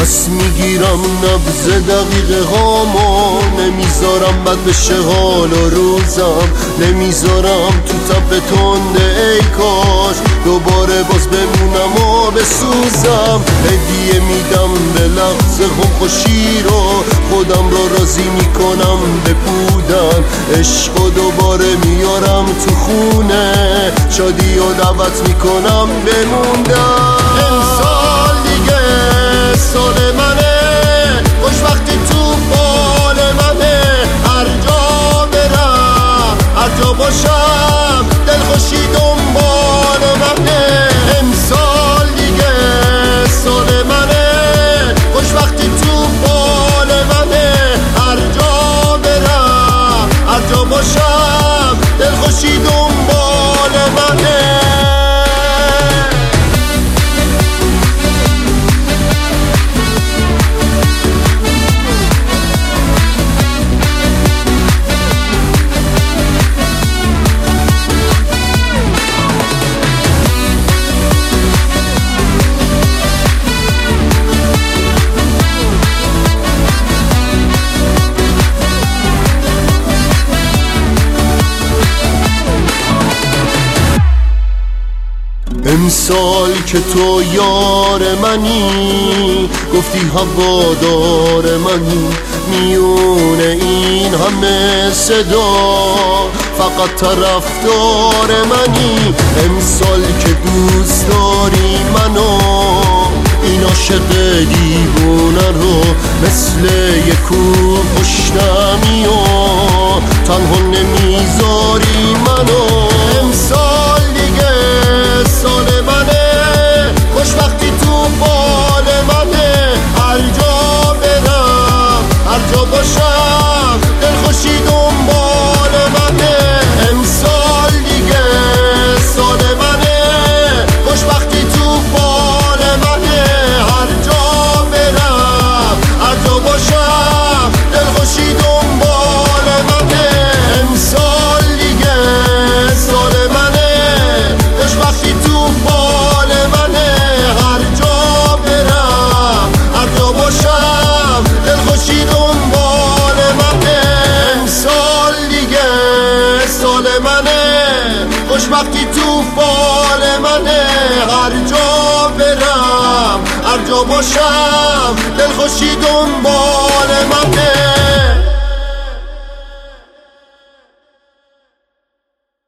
پس میگیرم نبض دقیقه هامو، نمیذارم بد بشه حال و روزم، نمیذارم تو تب تنده ای کاش دوباره باز بمونم و بسوزم. هدیه میدم به لحظه هم خوشی رو، خودم رو راضی میکنم به بودن، عشق و دوباره میارم تو خونه، شادی و دعوت میکنم بموندم. امسال دیگه سال منه، خوشبختی تو بال منه، هر جا برم هر جا باشم دلخوشی دنبال منه. امسال دیگه سال منه، خوشبختی تو بال منه، هر جا برم هر جا باشم دلخوشی دنبال منه. امسال که تو یار منی، گفتی هوادار منی، میون این همه صدا فقط طرفدار منی. امسال که دوست داری منو، این عاشق دیوونه رو مثل یک کوه پشتمی و تنها نمیذاری منو. امسال دیگه سال منه، خوشبختی تو بال منه، هر جا برم هر جا باشم دلخوشی دنبال منه. امسال دیگه سال منه، خوشبختی تو بال منه، هر جا برم هر جا باشم دلخوشی دنبال منه. امسال دیگه سال منه، خوشبختی تو بال منه، هر جا برم هر جا باشم دلخوشی دنبال منه. امسال دیگه سال منه، خوشبختی تو بال منه، هر جا برم هر جا باشم دلخوشی دنبال